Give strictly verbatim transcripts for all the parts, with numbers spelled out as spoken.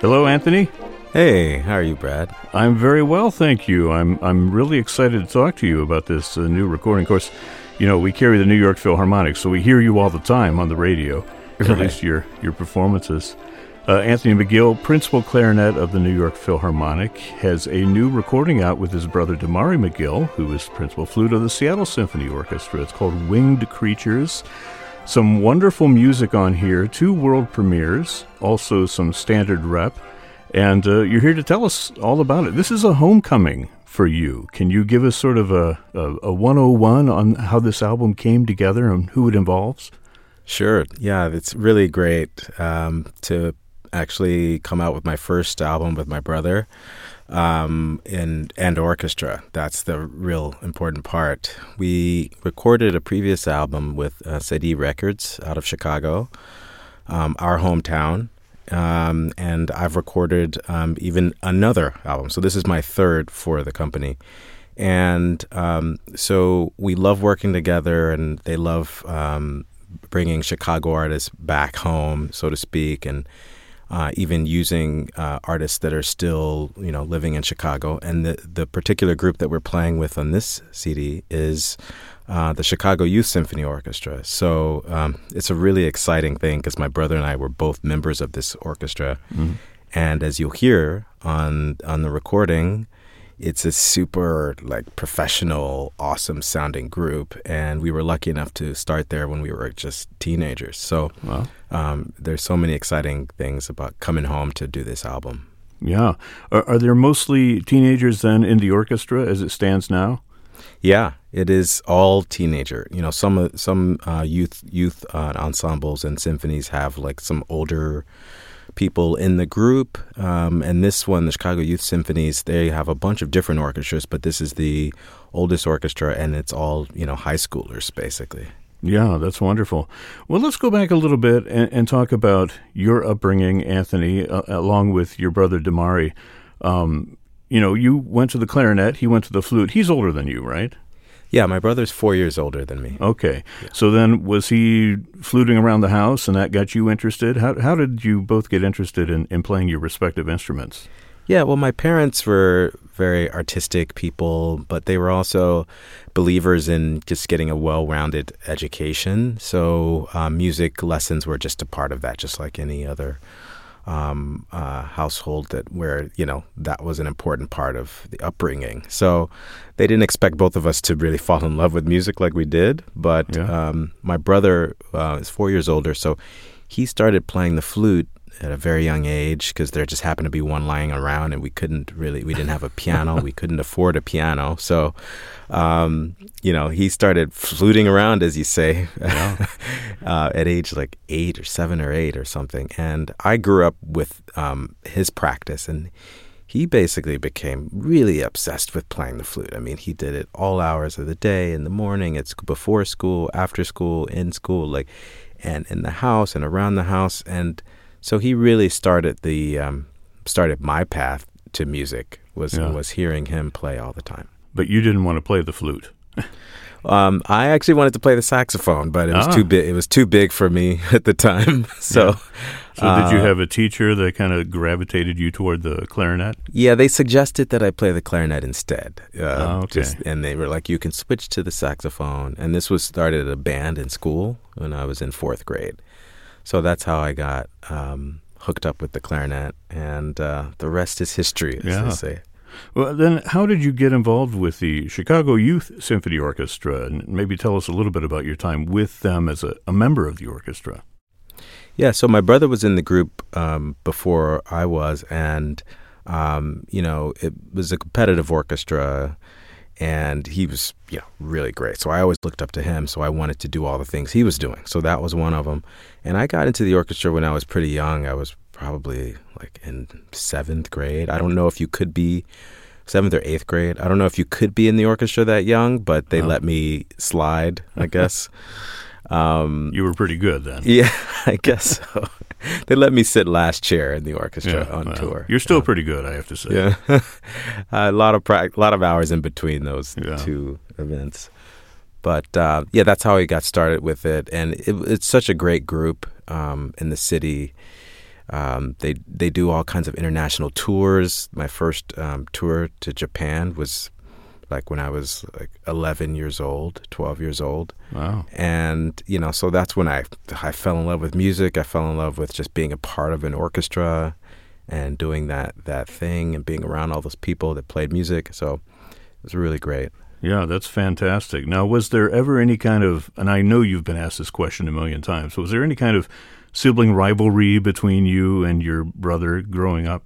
Hello, Anthony. Hey, how are you, Brad? I'm very well, thank you. I'm I'm really excited to talk to you about this uh, new recording. Of course, you know, we carry the New York Philharmonic, so we hear you all the time on the radio, Right. at least your, your performances. Uh, Anthony McGill, principal clarinet of the New York Philharmonic, has a new recording out with his brother Damari McGill, who is principal flute of the Seattle Symphony Orchestra. It's called Winged Creatures. Some wonderful music on here, two world premieres, also some standard rep, and uh, you're here to tell us all about it. This is a homecoming for you. Can you give us sort of a, a, a one oh one on how this album came together and who it involves? Sure. Yeah, it's really great um, to actually come out with my first album with my brother um, and, and orchestra. That's the real important part. We recorded a previous album with uh, Cedille Records out of Chicago, um, our hometown, um, and I've recorded um, even another album. So this is my third for the company. And um, so we love working together, and they love um, bringing Chicago artists back home, so to speak, and Uh, even using uh, artists that are still, you know, living in Chicago. And the, the particular group that we're playing with on this C D is uh, the Chicago Youth Symphony Orchestra. So um, it's a really exciting thing because my brother and I were both members of this orchestra. Mm-hmm. And as you'll hear on on the recording, it's a super like professional, awesome sounding group, and we were lucky enough to start there when we were just teenagers. So Wow. um, there's so many exciting things about coming home to do this album. Yeah. Are, are there mostly teenagers then in the orchestra as it stands now? Yeah, it is all teenager. You know, some some uh, youth youth uh, ensembles and symphonies have like some older people in the group, um, and this one, the Chicago Youth Symphonies, they have a bunch of different orchestras, but this is the oldest orchestra, and it's all, you know, high schoolers, basically. Yeah, that's wonderful. Well, let's go back a little bit and, and talk about your upbringing, Anthony, uh, along with your brother Damari. Um, you know, you went to the clarinet, he went to the flute. He's older than you, right? Yeah, my brother's four years older than me. Okay. Yeah. So then was he fluting around the house and that got you interested? How how did you both get interested in, in playing your respective instruments? Yeah, well, my parents were very artistic people, but they were also believers in just getting a well-rounded education. So um, music lessons were just a part of that, just like any other um, uh, household that where, you know, that was an important part of the upbringing. So they didn't expect both of us to really fall in love with music like we did. But Yeah. um, my brother uh, is four years older, so he started playing the flute at a very young age because there just happened to be one lying around, and we couldn't really, we didn't have a piano. We couldn't afford a piano. So, um, you know, he started fluting around, as you say, Yeah. uh, at age like eight or seven or eight or something. And I grew up with um, his practice, and he basically became really obsessed with playing the flute. I mean, he did it all hours of the day, in the morning, at sc- before school, after school, in school, like, and in the house and around the house. And so he really started the um, started my path to music was Yeah. was hearing him play all the time. But you didn't want to play the flute. Um, I actually wanted to play the saxophone, but it was Ah. too big. It was too big for me at the time. So, Yeah. So did you uh, have a teacher that kind of gravitated you toward the clarinet? yeah, they suggested that I play the clarinet instead. Uh, Oh, okay. just, and they were like, you can switch to the saxophone. And this was started at a band in school when I was in fourth grade. So that's how I got um, hooked up with the clarinet. And uh, the rest is history, as Yeah. they say. Well, then how did you get involved with the Chicago Youth Symphony Orchestra? And maybe tell us a little bit about your time with them as a, a member of the orchestra. Yeah, so my brother was in the group um, before I was, and, um, you know, it was a competitive orchestra, and he was, you know, really great. So I always looked up to him, so I wanted to do all the things he was doing. So that was one of them. And I got into the orchestra when I was pretty young. I was probably like in seventh grade. I don't know if you could be seventh or eighth grade. I don't know if you could be in the orchestra that young, but they Oh. let me slide, I guess. Um, You were pretty good then. yeah, I guess so. They let me sit last chair in the orchestra on well, tour. You're still Yeah. pretty good, I have to say. Yeah, a lot of prac- a lot of hours in between those Yeah. two events. But uh, yeah, that's how he got started with it, and it, it's such a great group um, in the city. Um, they they do all kinds of international tours. My first um, tour to Japan was like when I was like eleven years old, twelve years old. Wow. And, you know, so that's when I I fell in love with music. I fell in love with just being a part of an orchestra and doing that, that thing and being around all those people that played music. So it was really great. Yeah, that's fantastic. Now, was there ever any kind of, and I know you've been asked this question a million times, was there any kind of sibling rivalry between you and your brother growing up?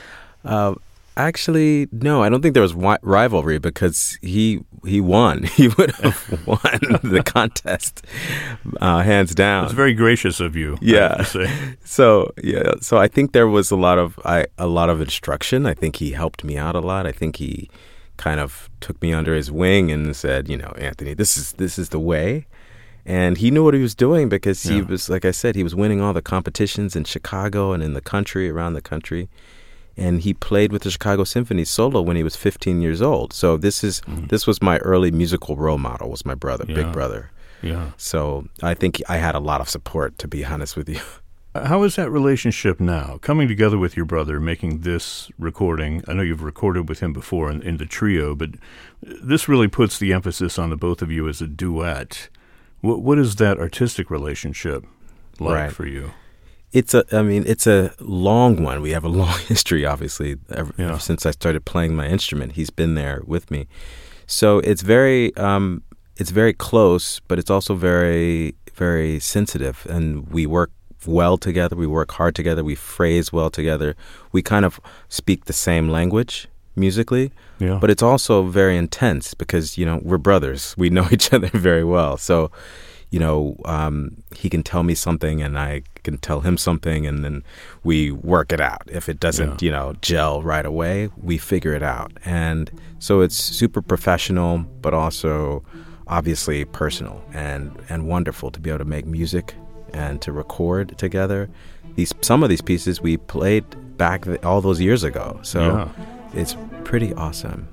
Uh, actually, no, I don't think there was wi- rivalry because he he won. He would have won the contest, uh, hands down. It's very gracious of you. Yeah. I have to say. So yeah, so I think there was a lot of I a lot of instruction. I think he helped me out a lot. I think he kind of took me under his wing and said, you know, Anthony, this is this is the way. And he knew what he was doing because he Yeah. was, like I said, he was winning all the competitions in Chicago and in the country, around the country. And he played with the Chicago Symphony solo when he was fifteen years old. So this is mm. this was my early musical role model, was my brother, Yeah. big brother. Yeah. So I think I had a lot of support, to be honest with you. How is that relationship now, coming together with your brother, making this recording? I know you've recorded with him before in, in the trio, but this really puts the emphasis on the both of you as a duet. What, what is that artistic relationship like Right. for you? It's a, I mean, it's a long one. We have a long history, obviously, ever, Yeah. ever since I started playing my instrument. He's been there with me. So it's very, um, it's very close, but it's also very, very sensitive. And we work well together. We work hard together. We phrase well together. We kind of speak the same language musically, Yeah. but it's also very intense because, you know, we're brothers. We know each other very well. So, you know, um, he can tell me something and I can tell him something, and then we work it out. If it doesn't, Yeah. you know, gel right away, we figure it out. And so it's super professional, but also obviously personal and, and wonderful to be able to make music and to record together. These some of these pieces we played back th- all those years ago. So Yeah. it's pretty awesome.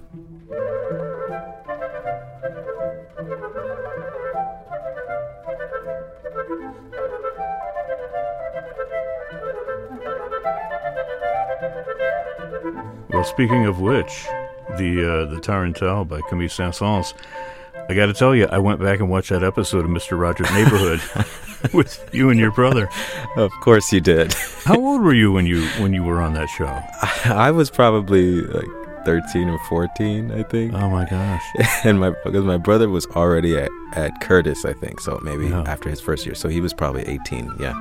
Well, speaking of which, the uh, the Tarantelle by Camille Saint-Saëns, I got to tell you, I went back and watched that episode of Mister Rogers' Neighborhood with you and your brother. Of course you did. How old were you when you when you were on that show? I was probably like thirteen or fourteen, I think. Oh my gosh! And my because my brother was already at, at Curtis, I think, so maybe Yeah. after his first year. So he was probably eighteen, yeah.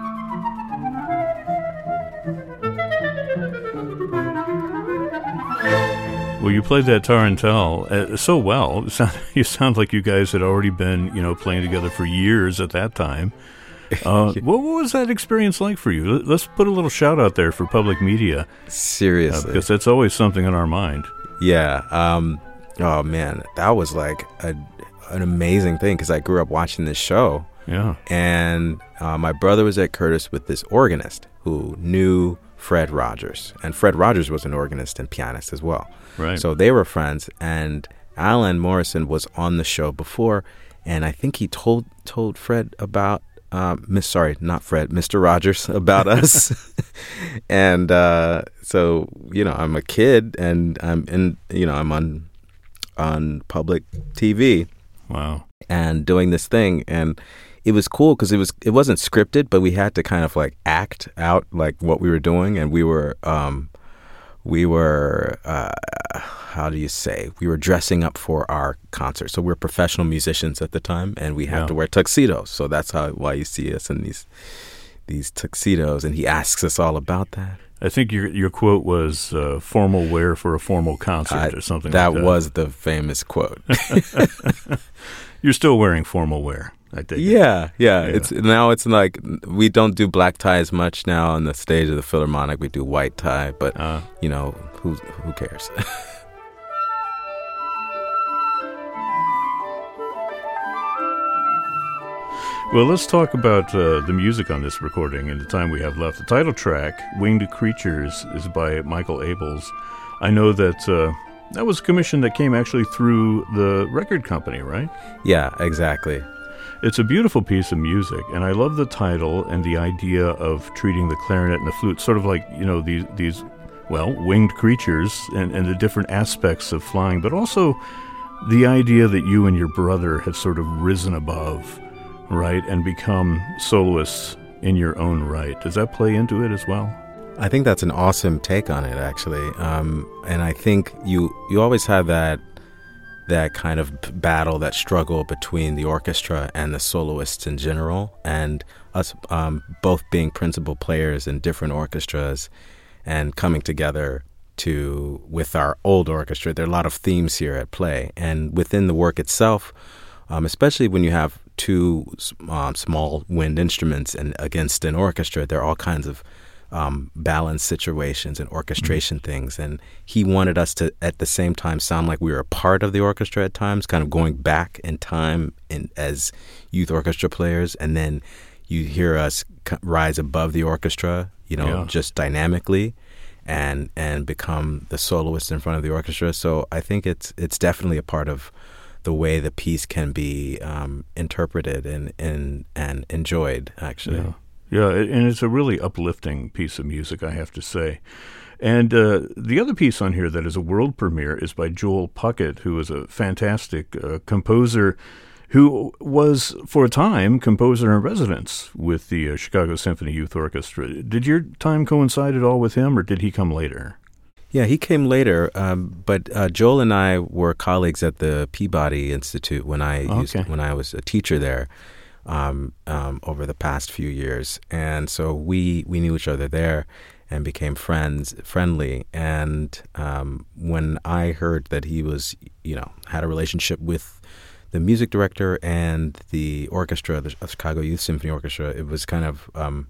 Well, you played that Tarantelle uh, so well. It sound, you sound like you guys had already been, you know, playing together for years at that time. Uh, what, what was that experience like for you? Let- Let's put a little shout out there for public media, uh, Seriously. because that's always something on our mind. Yeah. Um, oh, man. That was like a, an amazing thing because I grew up watching this show. Yeah. And uh, my brother was at Curtis with this organist who knew Fred Rogers. And Fred Rogers was an organist and pianist as well. Right. So they were friends. And Alan Morrison was on the show before. And I think he told told Fred about, um, Miss sorry, not Fred, Mister Rogers about us. And uh, so, you know, I'm a kid and I'm in, you know, I'm on on public T V Wow. and doing this thing. And it was cool because it was it wasn't scripted, but we had to kind of like act out like what we were doing, and we were um, we were uh, how do you say we were dressing up for our concert. So we were professional musicians at the time, and we had Yeah. to wear tuxedos. So that's how why you see us in these these tuxedos. And he asks us all about that. I think your your quote was uh, "formal wear for a formal concert" I- or something that like that. was the famous quote. You're still wearing formal wear, I take it. Yeah, yeah, Yeah. It's now it's like we don't do black tie as much now on the stage of the Philharmonic. We do white tie, but Uh, you know who who cares? Well, let's talk about uh, the music on this recording in the time we have left. The title track, Winged Creatures, is by Michael Abels. I know that uh, that was a commission that came actually through the record company, right? Yeah, exactly. It's a beautiful piece of music, and I love the title and the idea of treating the clarinet and the flute sort of like, you know, these, these well, winged creatures and, and the different aspects of flying, but also the idea that you and your brother have sort of risen above, right, and become soloists in your own right. Does that play into it as well? I think that's an awesome take on it, actually. Um, and I think you you always have that that kind of battle, that struggle between the orchestra and the soloists in general, and us um, both being principal players in different orchestras and coming together to with our old orchestra. There are a lot of themes here at play, and within the work itself, um, especially when you have two um, small wind instruments and against an orchestra, there are all kinds of Um, balance situations and orchestration mm-hmm. things. And he wanted us to, at the same time, sound like we were a part of the orchestra at times, kind of going back in time in, as youth orchestra players. And then you hear us rise above the orchestra, you know, yeah. just dynamically and and become the soloist in front of the orchestra. So I think it's it's definitely a part of the way the piece can be um, interpreted and, and, and enjoyed, actually. Yeah. Yeah, and it's a really uplifting piece of music, I have to say. And uh, the other piece on here that is a world premiere is by Joel Puckett, who is a fantastic uh, composer who was, for a time, composer in residence with the uh, Chicago Symphony Youth Orchestra. Did your time coincide at all with him, or did he come later? Yeah, he came later, um, but uh, Joel and I were colleagues at the Peabody Institute when I okay. used, when I was a teacher there. Um, um, over the past few years, and so we we knew each other there and became friends, friendly. And um, when I heard that he was, you know, had a relationship with the music director and the orchestra, the Chicago Youth Symphony Orchestra, it was kind of um,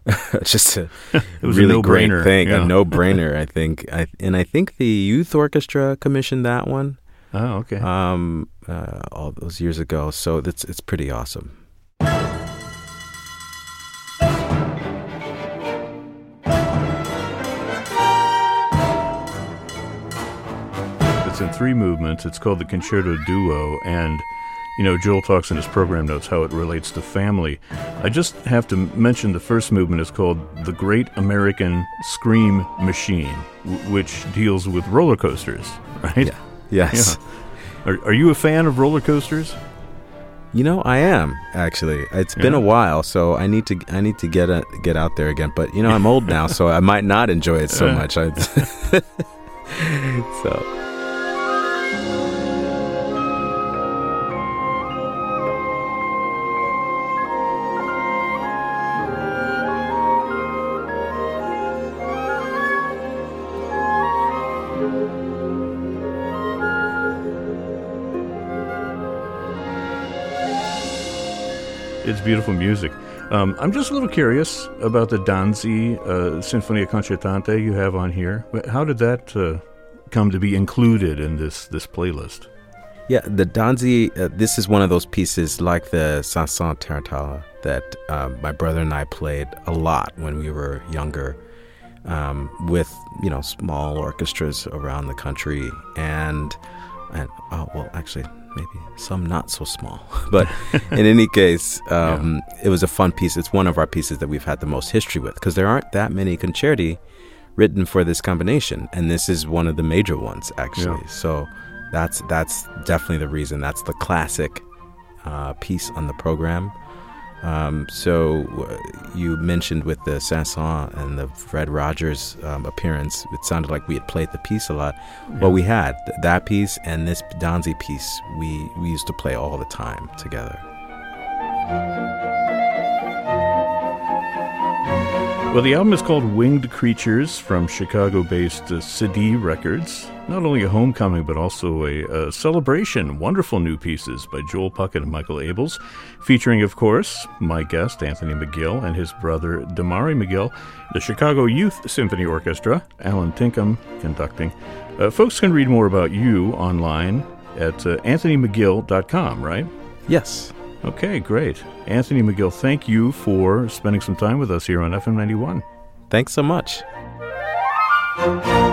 just a it was really a great no-brainer. thing, yeah. a no-brainer. I think, I, and I think the youth orchestra commissioned that one. Oh, okay. Um, uh, all those years ago, so it's it's pretty awesome. It's in three movements. It's called the Concerto Duo, and you know, Joel talks in his program notes how it relates to family. I just have to mention the first movement is called The Great American Scream Machine, w- which deals with roller coasters, right? Yeah. Yes. Yeah. Are, are you a fan of roller coasters? You know, I am actually. It's been yeah. a while, so I need to I need to get a, get out there again. But you know, I'm old now, so I might not enjoy it so much. I, so. It's beautiful music. Um, I'm just a little curious about the Danzi uh, Sinfonia Concertante you have on here. How did that uh, come to be included in this, this playlist? Yeah, the Danzi, uh, this is one of those pieces like the Chanson Tarentale that um, my brother and I played a lot when we were younger um, with, you know, small orchestras around the country. And, and oh, well, actually... maybe some not so small. But in any case, um, yeah. it was a fun piece. It's one of our pieces that we've had the most history with because there aren't that many concerti written for this combination. And this is one of the major ones, actually. Yeah. So that's that's definitely the reason. That's the classic uh, piece on the program. Um, so uh, you mentioned with the Saint-Saëns and the Fred Rogers um, appearance, it sounded like we had played the piece a lot. Yeah. Well, we had th- that piece and this Danzi piece. We we used to play all the time together. Well, the album is called Winged Creatures from Chicago-based uh, C D Records. Not only a homecoming, but also a, a celebration. Wonderful new pieces by Joel Puckett and Michael Abels, featuring, of course, my guest, Anthony McGill, and his brother, Damari McGill, the Chicago Youth Symphony Orchestra, Alan Tinkham conducting. Uh, folks can read more about you online at uh, anthony mcgill dot com, right? Yes. Okay, great. Anthony McGill, thank you for spending some time with us here on F M ninety-one. Thanks so much.